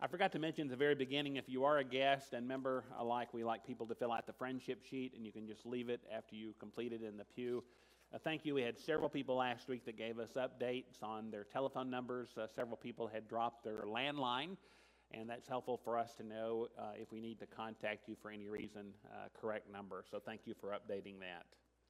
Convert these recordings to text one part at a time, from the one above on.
I forgot to mention at the very beginning, if you are a guest and member alike, we like people to fill out the friendship sheet, and you can just leave it after you complete it in the pew. Thank you. We had several people last week that gave us updates on their telephone numbers. Several people had dropped their landline, and that's helpful for us to know if we need to contact you for any reason, correct number. So thank you for updating that.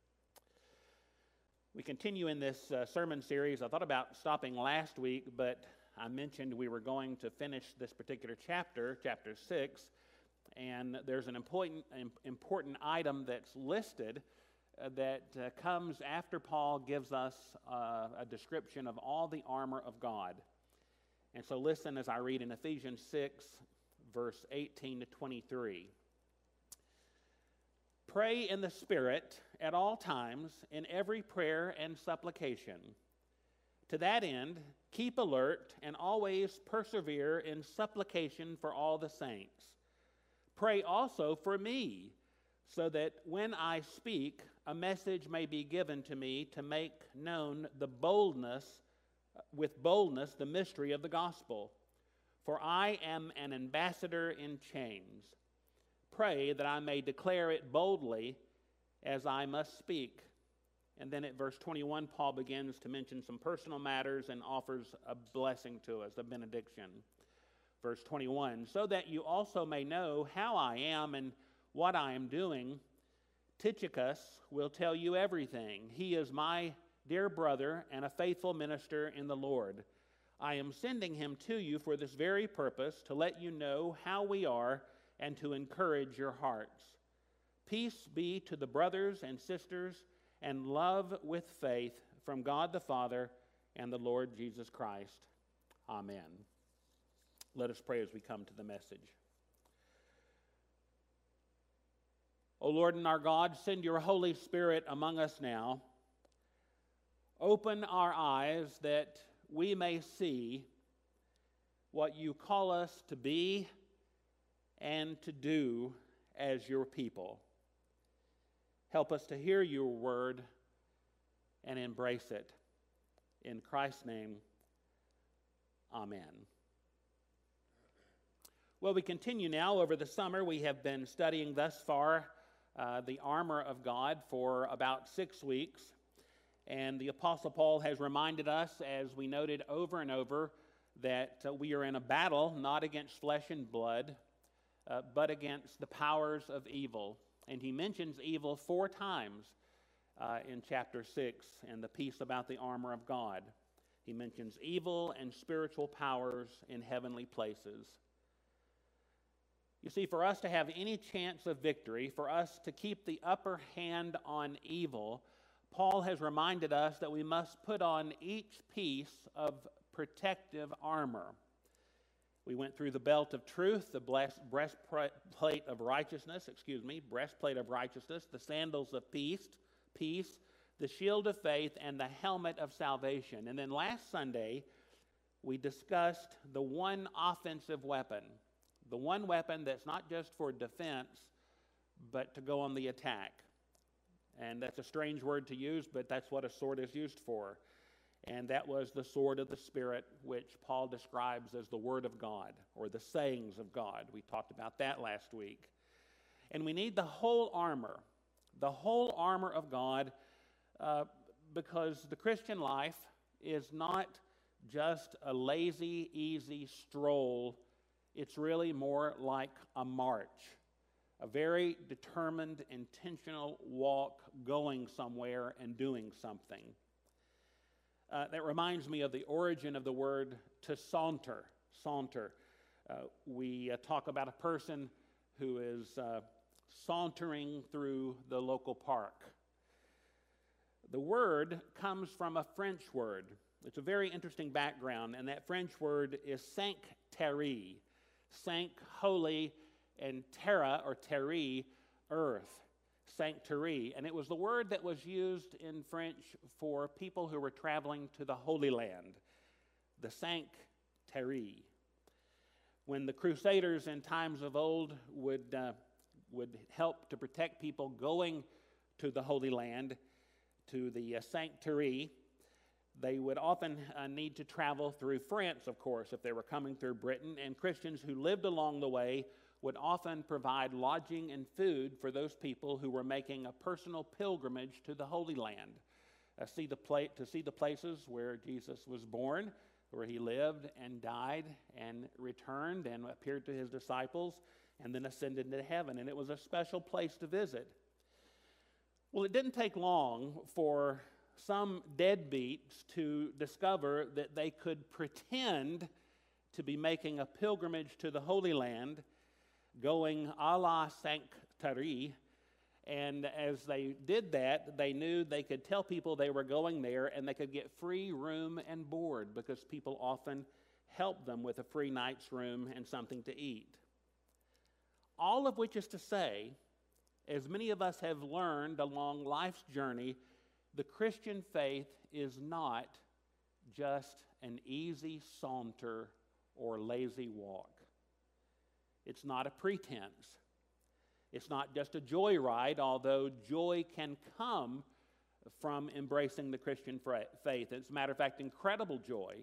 We continue in this sermon series. I thought about stopping last week, but I mentioned we were going to finish this particular chapter, chapter 6, and there's an important item that's listed that comes after Paul gives us a description of all the armor of God. And so listen as I read in Ephesians 6, verse 18 to 23. Pray in the Spirit at all times in every prayer and supplication. To that end, keep alert and always persevere in supplication for all the saints. Pray also for me, so that when I speak, a message may be given to me to make known with boldness the mystery of the gospel. For I am an ambassador in chains. Pray that I may declare it boldly as I must speak. And then at verse 21, Paul begins to mention some personal matters and offers a blessing to us, a benediction. Verse 21, so that you also may know how I am and what I am doing, Tychicus will tell you everything. He is my dear brother and a faithful minister in the Lord. I am sending him to you for this very purpose, to let you know how we are and to encourage your hearts. Peace be to the brothers and sisters, and love with faith from God the Father and the Lord Jesus Christ. Amen. Let us pray as we come to the message. O Lord and our God, send your Holy Spirit among us now. Open our eyes that we may see what you call us to be and to do as your people. Help us to hear your word and embrace it. In Christ's name, amen. Well, we continue now. Over the summer, we have been studying thus far the armor of God for about 6 weeks. And the Apostle Paul has reminded us, as we noted over and over, that we are in a battle not against flesh and blood, but against the powers of evil. And he mentions evil 4 times in chapter 6 and the piece about the armor of God. He mentions evil and spiritual powers in heavenly places. You see, for us to have any chance of victory, for us to keep the upper hand on evil, Paul has reminded us that we must put on each piece of protective armor. We went through the belt of truth, the breastplate of righteousness, the sandals of peace, the shield of faith, and the helmet of salvation. And then last Sunday, we discussed the one offensive weapon, the one weapon that's not just for defense, but to go on the attack. And that's a strange word to use, but that's what a sword is used for. And that was the sword of the Spirit, which Paul describes as the Word of God, or the sayings of God. We talked about that last week. And we need the whole armor of God, because the Christian life is not just a lazy, easy stroll. It's really more like a march, a very determined, intentional walk going somewhere and doing something. That reminds me of the origin of the word to saunter. We talk about a person who is sauntering through the local park. The word comes from a French word. It's a very interesting background, and that French word is sanctere. Sank, holy, and terra, or terre, earth. Sanctuary, and it was the word that was used in French for people who were traveling to the Holy Land, the sanctuary. When the Crusaders in times of old would help to protect people going to the Holy Land, to the sanctuary, They would often need to travel through France, of course, if they were coming through Britain, and Christians who lived along the way would often provide lodging and food for those people who were making a personal pilgrimage to the Holy Land, to see the places where Jesus was born, where he lived and died and returned and appeared to his disciples and then ascended into heaven. And it was a special place to visit. Well, it didn't take long for some deadbeats to discover that they could pretend to be making a pilgrimage to the Holy Land, going a la Sanctuary, and as they did that, they knew they could tell people they were going there and they could get free room and board because people often helped them with a free night's room and something to eat. All of which is to say, as many of us have learned along life's journey, the Christian faith is not just an easy saunter or lazy walk. It's not a pretense. It's not just a joyride, although joy can come from embracing the Christian faith. As a matter of fact, incredible joy.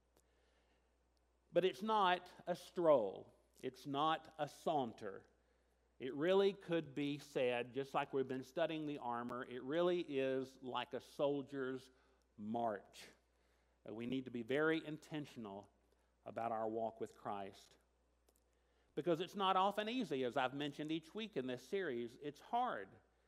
But it's not a stroll. It's not a saunter. It really could be said, just like we've been studying the armor, it really is like a soldier's march. We need to be very intentional about our walk with Christ. Because it's not often easy, as I've mentioned each week in this series. It's hard.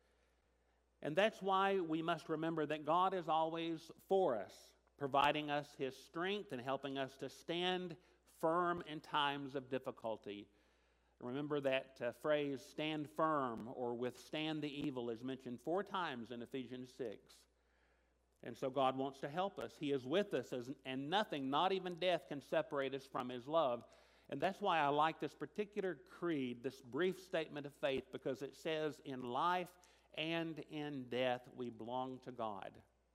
And that's why we must remember that God is always for us, providing us his strength and helping us to stand firm in times of difficulty. Remember that phrase, stand firm or withstand the evil, is mentioned 4 times in Ephesians 6. And so God wants to help us. He is with us, and nothing, not even death, can separate us from his love. And that's why I like this particular creed, this brief statement of faith, because it says, in life and in death, we belong to God.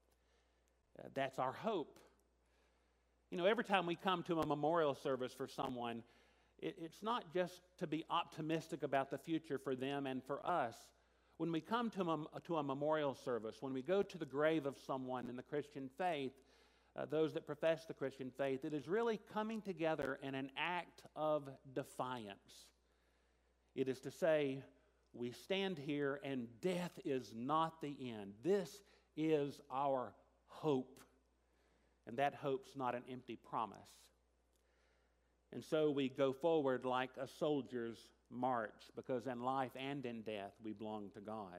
That's our hope. You know, every time we come to a memorial service for someone, it's not just to be optimistic about the future for them and for us. When we come to a memorial service, when we go to the grave of someone in the Christian faith, those that profess the Christian faith, it is really coming together in an act of defiance. It is to say, we stand here and death is not the end. This is our hope. And that hope's not an empty promise. And so we go forward like a soldier's march, because in life and in death we belong to God.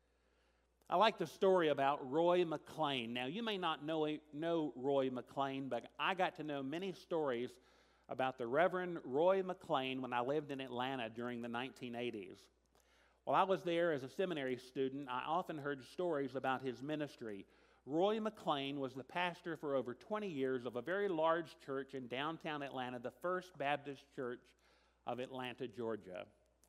I like the story about Roy McLean. Now, you may not know Roy McLean, but I got to know many stories about the Reverend Roy McLean when I lived in Atlanta during the 1980s. While I was there as a seminary student, I often heard stories about his ministry. Roy McLean was the pastor for over 20 years of a very large church in downtown Atlanta, the First Baptist Church of Atlanta, Georgia.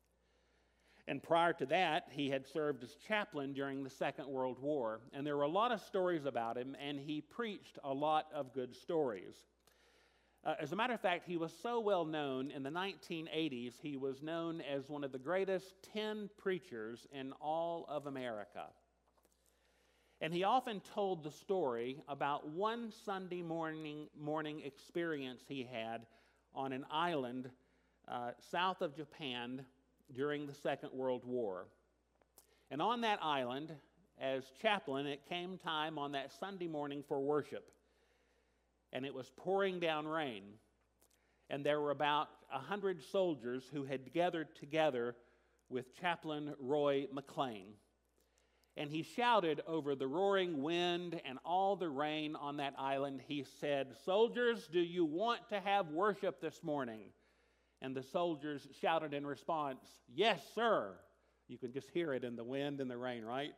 And prior to that, he had served as chaplain during the Second World War. And there were a lot of stories about him, and he preached a lot of good stories. As a matter of fact, he was so well known in the 1980s, he was known as one of the greatest 10 preachers in all of America. And he often told the story about one Sunday morning experience he had on an island south of Japan during the Second World War. And on that island, as chaplain, it came time on that Sunday morning for worship. And it was pouring down rain. And there were about 100 soldiers who had gathered together with Chaplain Roy McLean. And he shouted over the roaring wind and all the rain on that island. He said, "Soldiers, do you want to have worship this morning?" And the soldiers shouted in response, "Yes, sir." You can just hear it in the wind and the rain, right?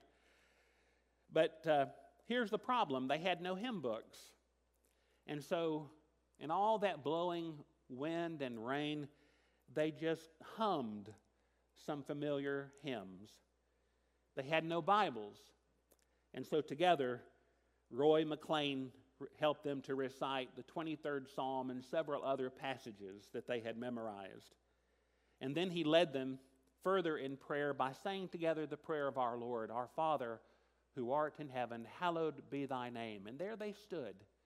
But here's the problem. They had no hymn books. And so in all that blowing wind and rain, they just hummed some familiar hymns. They had no Bibles. And so together, Roy McLean helped them to recite the 23rd Psalm and several other passages that they had memorized. And then he led them further in prayer by saying together the prayer of our Lord, "Our Father, who art in heaven, hallowed be thy name." And there they stood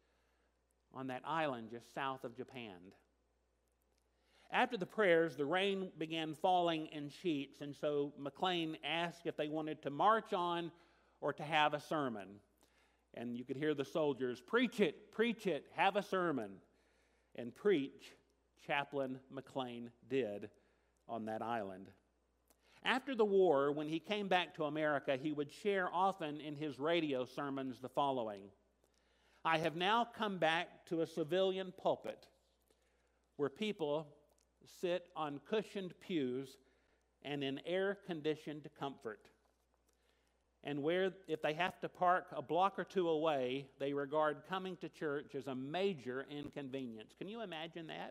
on that island just south of Japan. After the prayers, the rain began falling in sheets, and so McLean asked if they wanted to march on or to have a sermon. And you could hear the soldiers, preach it, have a sermon. And preach, Chaplain McLean did on that island. After the war, when he came back to America, he would share often in his radio sermons the following: I have now come back to a civilian pulpit where people sit on cushioned pews and in air-conditioned comfort, and where, if they have to park a block or two away, they regard coming to church as a major inconvenience. Can you imagine that?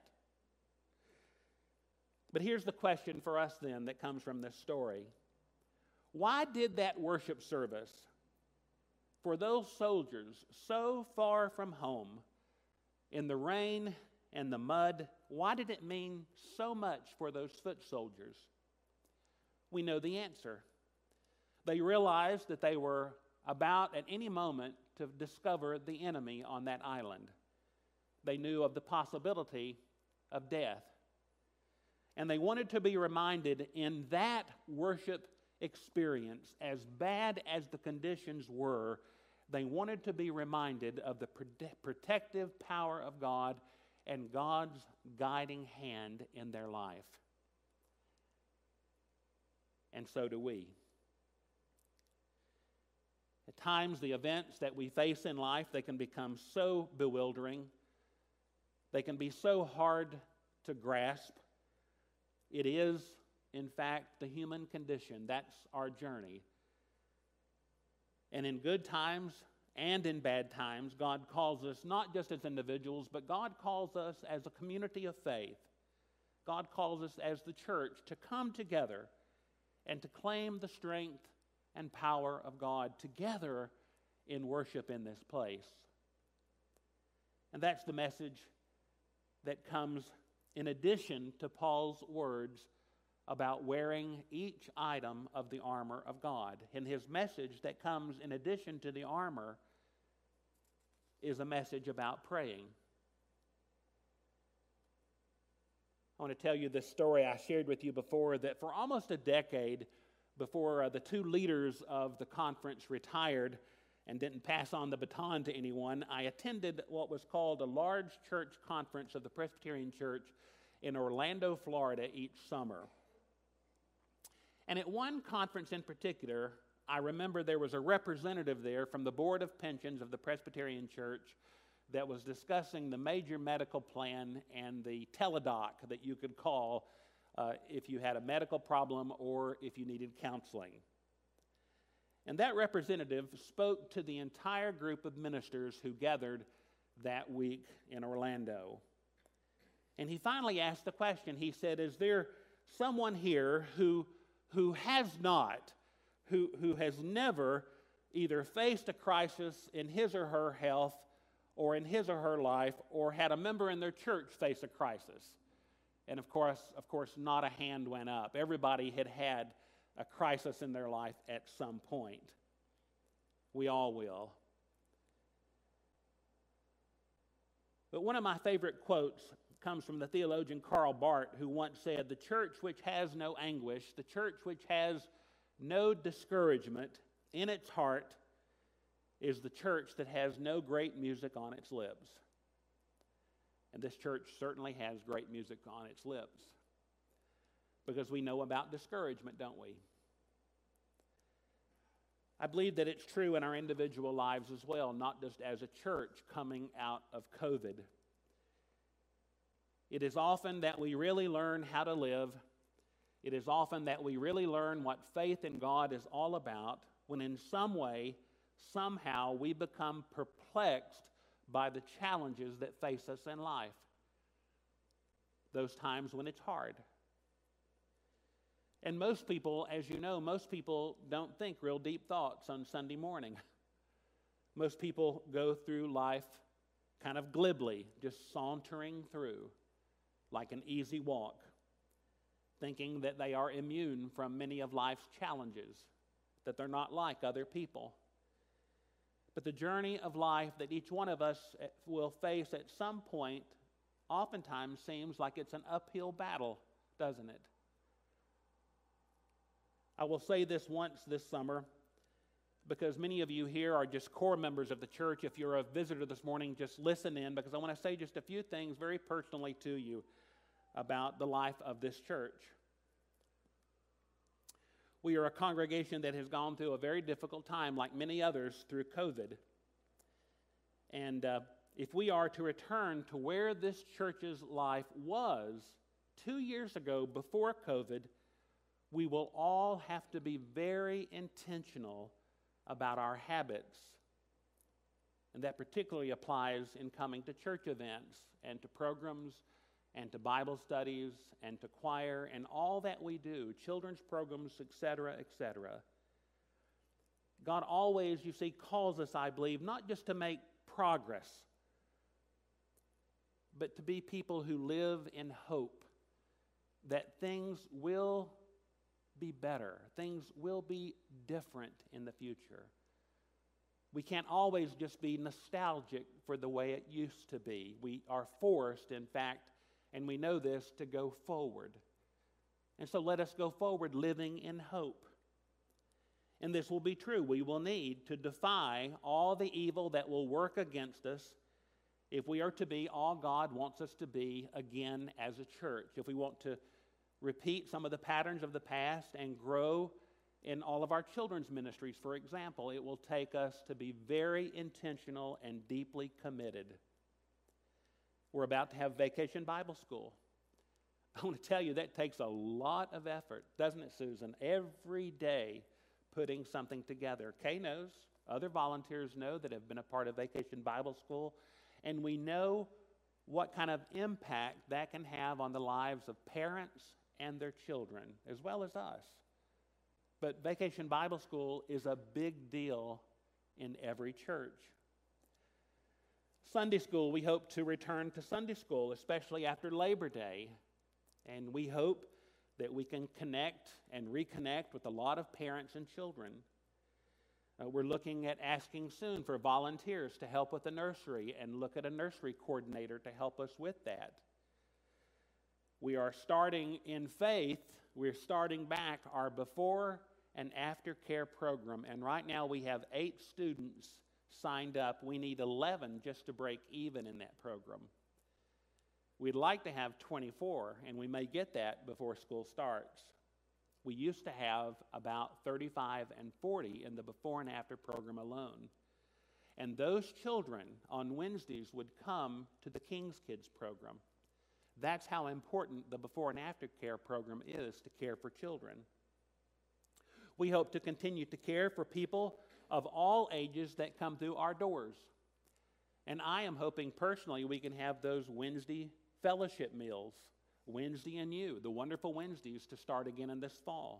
But here's the question for us then that comes from this story. Why did that worship service for those soldiers so far from home, in the rain and the mud, why did it mean so much for those foot soldiers? We know the answer. They realized that they were about at any moment to discover the enemy on that island. They knew of the possibility of death. And they wanted to be reminded in that worship experience, as bad as the conditions were, they wanted to be reminded of the protective power of God and God's guiding hand in their life. And so do we. At times, the events that we face in life, they can become so bewildering. They can be so hard to grasp. It is, in fact, the human condition. That's our journey. And in good times and in bad times, God calls us not just as individuals, but God calls us as a community of faith. God calls us as the church to come together and to claim the strength and power of God together in worship in this place. And that's the message that comes in addition to Paul's words about wearing each item of the armor of God. And his message that comes in addition to the armor is a message about praying. I want to tell you this story I shared with you before, that for almost a decade before the two leaders of the conference retired and didn't pass on the baton to anyone, I attended what was called a large church conference of the Presbyterian Church in Orlando, Florida each summer. And at one conference in particular, I remember there was a representative there from the Board of Pensions of the Presbyterian Church that was discussing the major medical plan and the teledoc that you could call if you had a medical problem or if you needed counseling. And that representative spoke to the entire group of ministers who gathered that week in Orlando. And he finally asked the question. He said, is there someone here who has not, who has never either faced a crisis in his or her health or in his or her life, or had a member in their church face a crisis? And of course, not a hand went up. Everybody had had a crisis in their life at some point. We all will. But one of my favorite quotes comes from the theologian Karl Barth, who once said, "The church which has no anguish, the church which has no discouragement in its heart, is the church that has no great music on its lips." And this church certainly has great music on its lips, because we know about discouragement, don't we? I believe that it's true in our individual lives as well, not just as a church coming out of COVID. It is often that we really learn how to live. It is often that we really learn what faith in God is all about when in some way, somehow, we become perplexed by the challenges that face us in life. Those times when it's hard. And most people, as you know, most people don't think real deep thoughts on Sunday morning. Most people go through life kind of glibly, just sauntering through like an easy walk, thinking that they are immune from many of life's challenges, that they're not like other people. But the journey of life that each one of us will face at some point oftentimes seems like it's an uphill battle, doesn't it? I will say this once this summer, because many of you here are just core members of the church. If you're a visitor this morning, just listen in, because I want to say just a few things very personally to you about the life of this church. We are a congregation that has gone through a very difficult time, like many others, through COVID. And if we are to return to where this church's life was 2 years ago before COVID, we will all have to be very intentional about our habits. And that particularly applies in coming to church events and to programs and to Bible studies and to choir and all that we do, children's programs, etc., etc. God always, you see, calls us, I believe, not just to make progress, but to be people who live in hope that things will be better. Things will be different in the future. We can't always just be nostalgic for the way it used to be. We are forced, in fact, and we know this, to go forward. And so let us go forward living in hope. And this will be true. We will need to defy all the evil that will work against us if we are to be all God wants us to be again as a church. If we want to repeat some of the patterns of the past and grow in all of our children's ministries, for example, it will take us to be very intentional and deeply committed. We're about to have Vacation Bible School. I want to tell you that takes a lot of effort, doesn't it, Susan? Every day putting something together. Kay knows, other volunteers know that have been a part of Vacation Bible School, and we know what kind of impact that can have on the lives of parents and their children, as well as us. But Vacation Bible School is a big deal in every church. Sunday school, we hope to return to Sunday school, especially after Labor Day. And we hope that we can connect and reconnect with a lot of parents and children. We're looking at asking soon for volunteers to help with the nursery and look at a nursery coordinator to help us with that. We are starting in faith. We're starting back our before and after care program. And right now we have 8 students signed up. We need 11 just to break even in that program. We'd like to have 24, and we may get that before school starts. We used to have about 35 and 40 in the before and after program alone. And those children on Wednesdays would come to the King's Kids program. That's how important the before and after care program is to care for children. We hope to continue to care for people of all ages that come through our doors. And I am hoping personally we can have those Wednesday fellowship meals, Wednesday and You, the wonderful Wednesdays, to start again in this fall.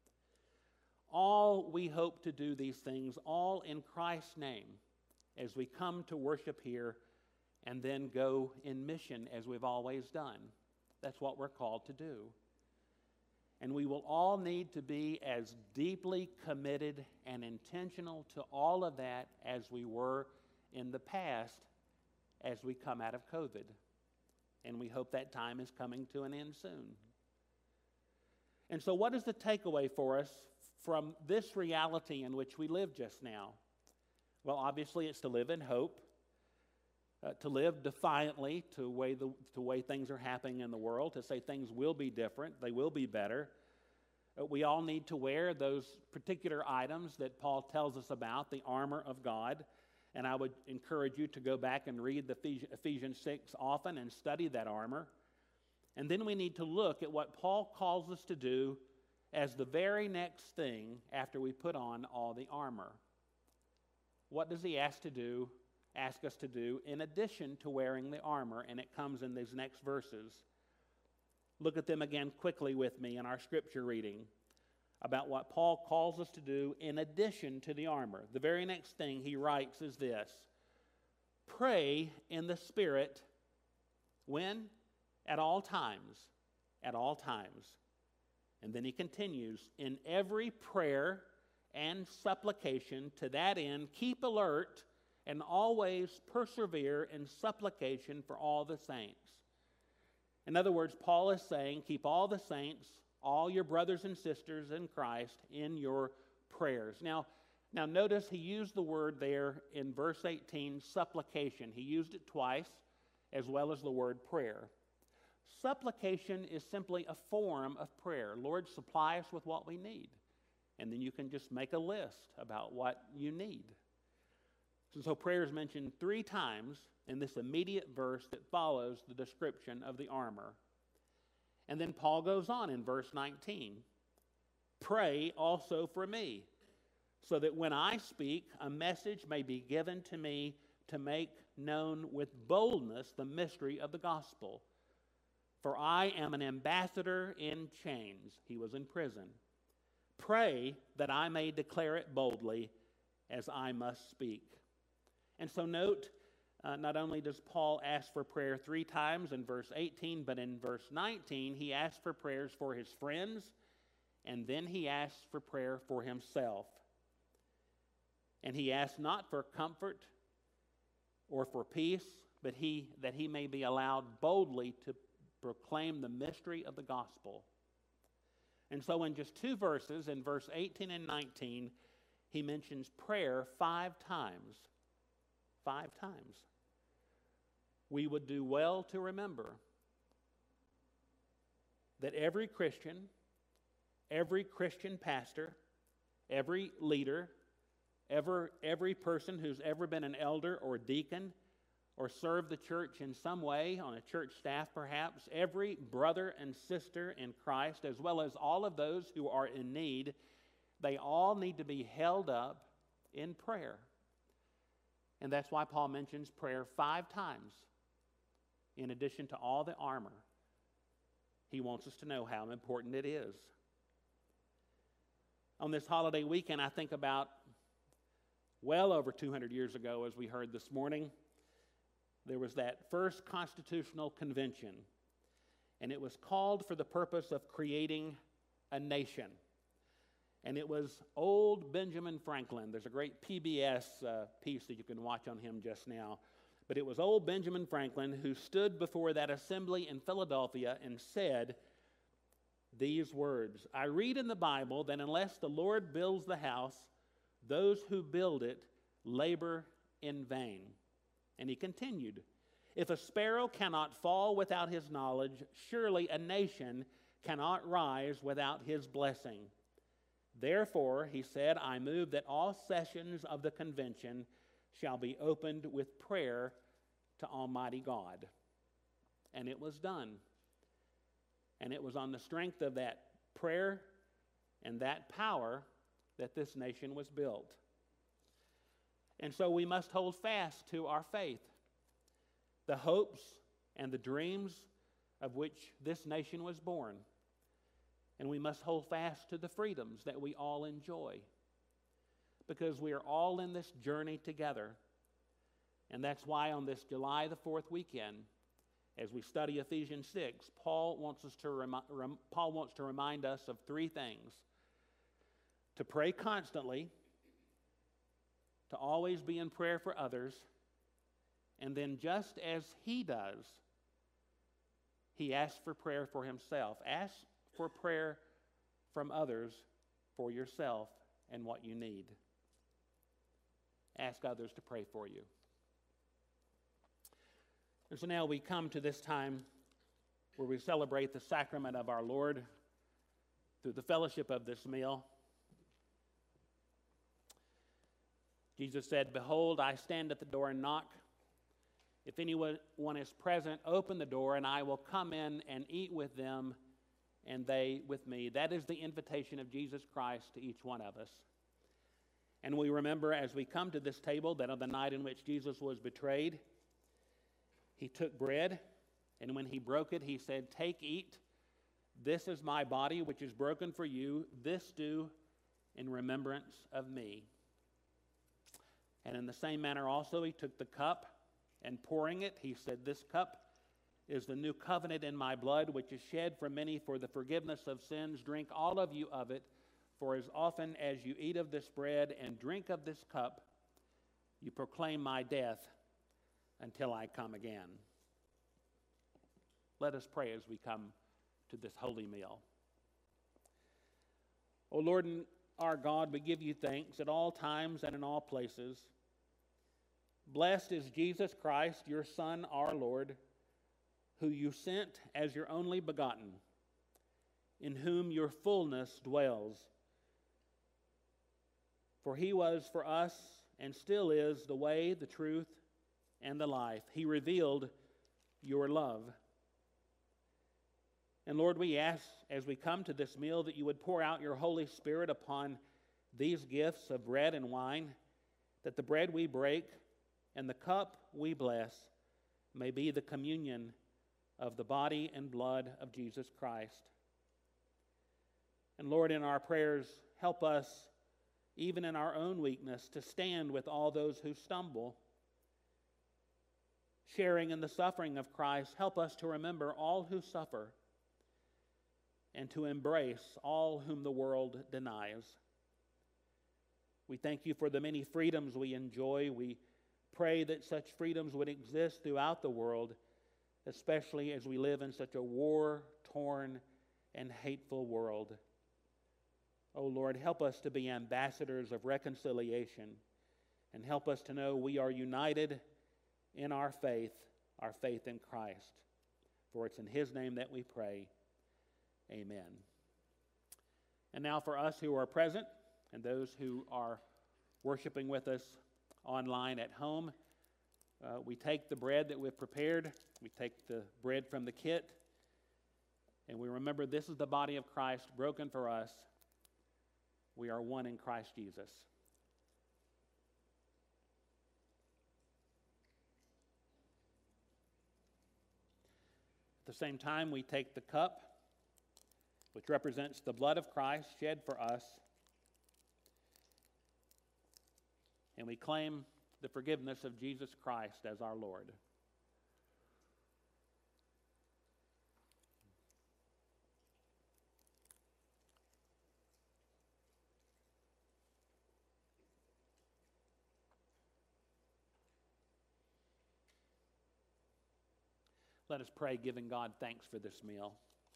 All we hope to do these things, all in Christ's name, as we come to worship here and then go in mission as we've always done. That's what we're called to do. And we will all need to be as deeply committed and intentional to all of that as we were in the past as we come out of COVID. And we hope that time is coming to an end soon. And so what is the takeaway for us from this reality in which we live just now? Well, obviously it's to live in hope, to live defiantly to the way things are happening in the world, to say things will be different, they will be better. We all need to wear those particular items that Paul tells us about, the armor of God. And I would encourage you to go back and read the Ephesians 6 often and study that armor. And then we need to look at what Paul calls us to do as the very next thing after we put on all the armor. What does he ask us to do in addition to wearing the armor? And it comes in these next verses. Look at them again quickly with me in our scripture reading about what Paul calls us to do in addition to the armor. The very next thing he writes is this: pray in the Spirit. When? At all times. At all times. And then he continues, in every prayer and supplication. To that end, keep alert and always persevere in supplication for all the saints. In other words, Paul is saying, keep all the saints, all your brothers and sisters in Christ, in your prayers. Now notice he used the word there in verse 18, supplication. He used it twice, as well as the word prayer. Supplication is simply a form of prayer. Lord, supply us with what we need. And then you can just make a list about what you need. So prayer is mentioned 3 times in this immediate verse that follows the description of the armor. And then Paul goes on in verse 19. Pray also for me, so that when I speak, a message may be given to me to make known with boldness the mystery of the gospel. For I am an ambassador in chains. He was in prison. Pray that I may declare it boldly, as I must speak. And so note, not only does Paul ask for prayer 3 times in verse 18, but in verse 19, he asks for prayers for his friends, and then he asks for prayer for himself. And he asks not for comfort or for peace, but that he may be allowed boldly to proclaim the mystery of the gospel. And so in just 2 verses, in verse 18 and 19, he mentions prayer 5 times. 5 times. We would do well to remember that every Christian pastor, every leader, every person who's ever been an elder or deacon or served the church in some way, on a church staff perhaps, every brother and sister in Christ, as well as all of those who are in need, they all need to be held up in prayer. And that's why Paul mentions prayer 5 times, in addition to all the armor. He wants us to know how important it is. On this holiday weekend, I think about well over 200 years ago, as we heard this morning, there was that first Constitutional Convention, and it was called for the purpose of creating a nation. And it was old Benjamin Franklin. There's a great PBS piece that you can watch on him just now. But it was old Benjamin Franklin who stood before that assembly in Philadelphia and said these words, I read in the Bible that unless the Lord builds the house, those who build it labor in vain. And he continued, if a sparrow cannot fall without his knowledge, surely a nation cannot rise without his blessing. Therefore, he said, I move that all sessions of the convention shall be opened with prayer to Almighty God. And it was done. And it was on the strength of that prayer and that power that this nation was built. And so we must hold fast to our faith, the hopes and the dreams of which this nation was born. And we must hold fast to the freedoms that we all enjoy, because we are all in this journey together. And that's why on this July the 4th weekend, as we study Ephesians 6, Paul wants to remind us of 3 things. To pray constantly, to always be in prayer for others, and then just as he does, he asks for prayer for himself. Ask for prayer from others for yourself and what you need. Ask others to pray for you. And so now we come to this time where we celebrate the sacrament of our Lord through the fellowship of this meal. Jesus said, behold, I stand at the door and knock. If anyone is present, open the door, and I will come in and eat with them, and they with me. That is the invitation of Jesus Christ to each one of us. And we remember as we come to this table that on the night in which Jesus was betrayed, he took bread, and when he broke it, he said, take, eat. This is my body, which is broken for you. This do in remembrance of me. And in the same manner also, he took the cup, and pouring it, he said, this cup is the new covenant in my blood, which is shed for many for the forgiveness of sins. Drink all of you of it, For as often as you eat of this bread and drink of this cup, you proclaim my death until I come again. Let us pray as we come to this holy meal. O Lord and our God, we give you thanks at all times and in all places. Blessed is Jesus Christ, your Son, our Lord, who you sent as your only begotten, in whom your fullness dwells. For he was for us and still is the way, the truth, and the life. He revealed your love. And Lord, we ask as we come to this meal that you would pour out your Holy Spirit upon these gifts of bread and wine, that the bread we break and the cup we bless may be the communion of the body and blood of Jesus Christ. And Lord, in our prayers, help us, even in our own weakness, to stand with all those who stumble. Sharing in the suffering of Christ, help us to remember all who suffer and to embrace all whom the world denies. We thank you for the many freedoms we enjoy. We pray that such freedoms would exist throughout the world, especially as we live in such a war-torn and hateful world. Oh Lord, help us to be ambassadors of reconciliation, and help us to know we are united in our faith in Christ. For it's in his name that we pray. Amen. And now for us who are present and those who are worshiping with us online at home, we take the bread that we've prepared, we take the bread from the kit, and we remember this is the body of Christ broken for us. We are one in Christ Jesus. At the same time, we take the cup, which represents the blood of Christ shed for us, and we claim the forgiveness of Jesus Christ as our Lord. Let us pray, giving God thanks for this meal.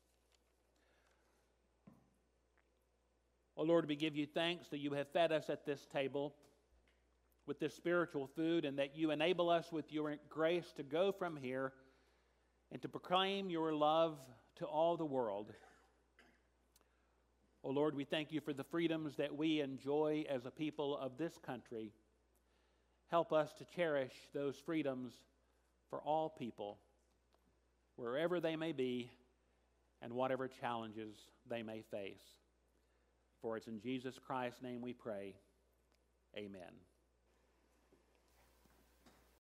Oh Lord, we give you thanks that you have fed us at this table with this spiritual food, and that you enable us with your grace to go from here and to proclaim your love to all the world. Oh Lord, we thank you for the freedoms that we enjoy as a people of this country. Help us to cherish those freedoms for all people, wherever they may be and whatever challenges they may face. For it's in Jesus Christ's name we pray. Amen.